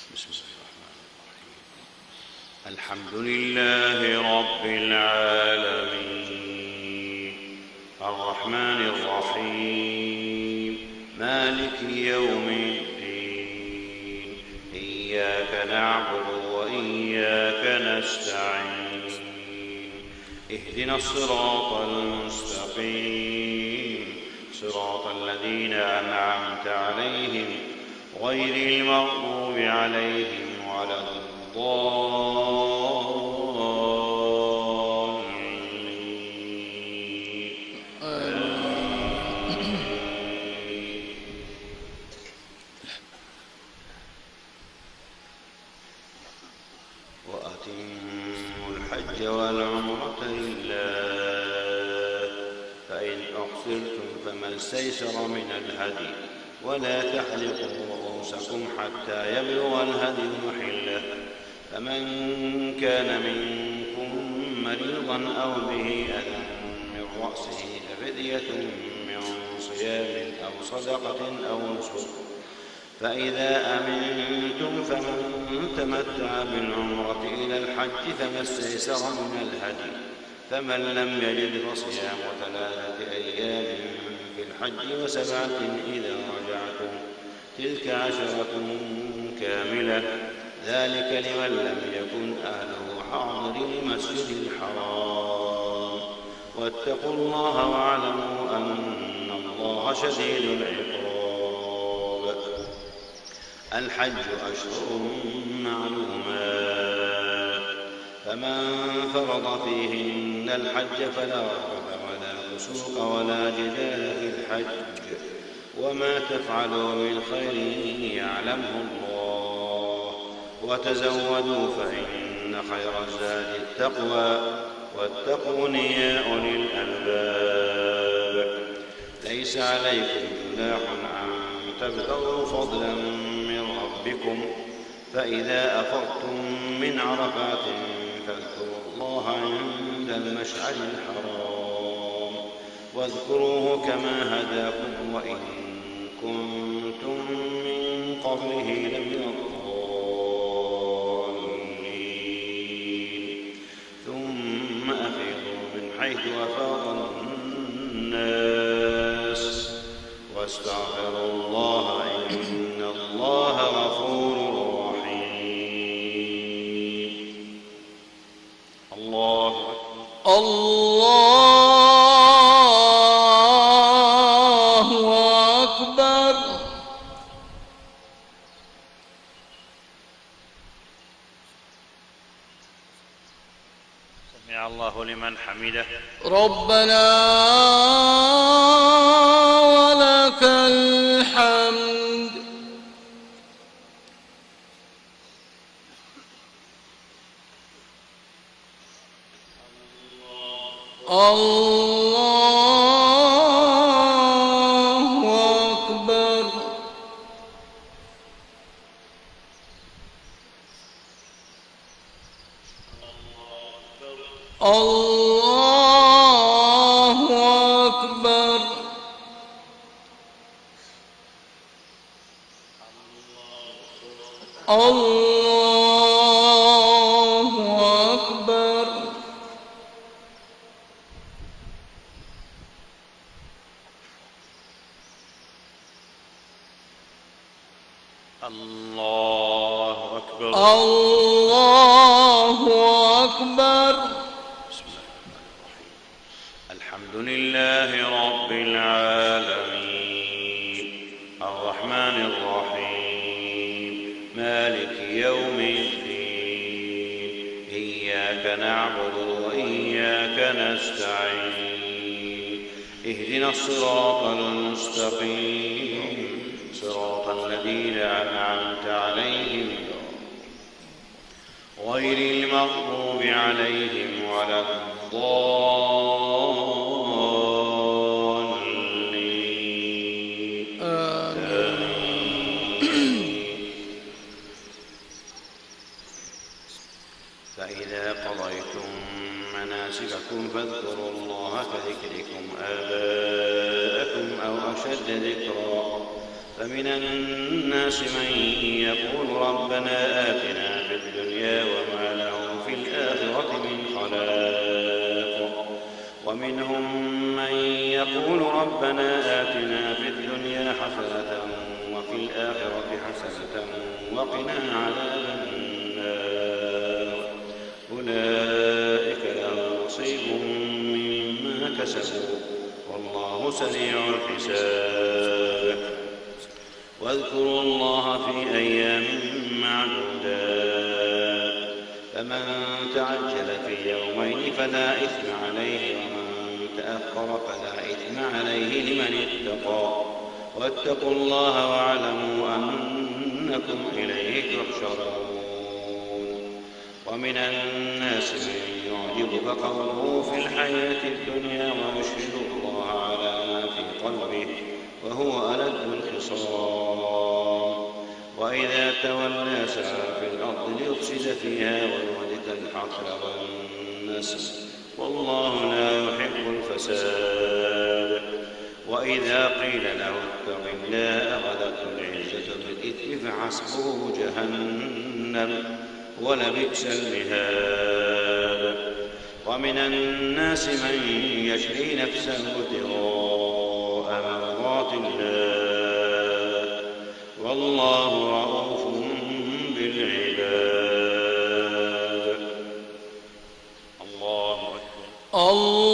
بسم الله الرحمن الرحيم. الحمد لله رب العالمين الرحمن الرحيم مالك يوم الدين إياك نعبد وإياك نستعين اهدنا الصراط المستقيم صراط الذين أنعمت عليهم غير المغضوب عليهم ولا الضالين وأتموا الحج والعمرة لله فإن أحصرتم فما استيسر من الهدي ولا تحلقوا رؤوسكم حتى يبلغ الهدي محله فمن كان منكم مريضا أو به أذى من رأسه ففدية من صيام أو صدقة أو نسك فإذا أمنتم فمن تمتع بالعمرة إلى الحج فما استيسر من الهدي فمن لم يجد فصيام 3 أيام في الحج و7 إذا رجعتم تلك 10 كاملة ذلك لمن لم يكن أهله حاضر المسجد الحرام واتقوا الله واعلموا أن الله شديد العقاب. الحج أشهر معلومات فمن فرض فيهن الحج فلا رفث ولا فسوق ولا جدال في الحج وما تفعلوا من خير يعلمه الله وتزودوا فإن خير الزاد التقوى واتقون يا أولي الألباب. ليس عليكم جناح أن تبتغوا فضلا من ربكم فإذا أفضتم من عرفات فاذكروا الله عند المشعر الحرام واذكروه كما هداكم وإن كنتم من قبله لمن الضالين. ثم أفيضوا من حيث أفاض الناس واستغفروا الله إن الله غفور رحيم. الله أكبر. سمع الله لمن حمده ربنا ولك الحمد. الله أكبر. الله أكبر. الله أكبر. الله أكبر. الله أكبر. بسم الله الرحمن الرحيم. الحمد لله رب العالمين الرحمن الرحيم مالك يوم الدين إياك نعبد وإياك نستعين اهدنا الصراط المستقيم صراط الذين أنعمت عليهم غير المغضوب عليهم ولا الضالين. فإذا قضيتم مناسككم فاذكروا الله كذكركم آباءكم أو أشد ذكرا فمن الناس من يقول ربنا آتنا في الدنيا وما له في الآخرة من خلاق ومنهم من يقول ربنا آتنا في الدنيا حسنة وفي الآخرة حسنة وقنا عذاب النار أولئك لهم نصيب مما كسبوا والله سريع الحساب واذكروا الله في أيام معدودات فمن تعجل في يومين فلا إثم عليه ومن تأخر فلا إثم عليه لمن اتقى واتقوا الله واعلموا أنكم إليه تحشرون ومن الناس من يعجبك قوله في الحياة الدنيا ويشهد الله على ما في قلبه وهو ألد الخصام وإذا تولى سعى في الأرض ليفسد فيها ويهلك الحرث والنسل والله لا يحب الفساد وإذا قيل له اتق الله أخذته العزة بالإثم فحسبه جهنم ولبئس المهاد ومن الناس من يشري نفسه ابتغاء مرضات الله والله رءوف بالعباد الله أكبر.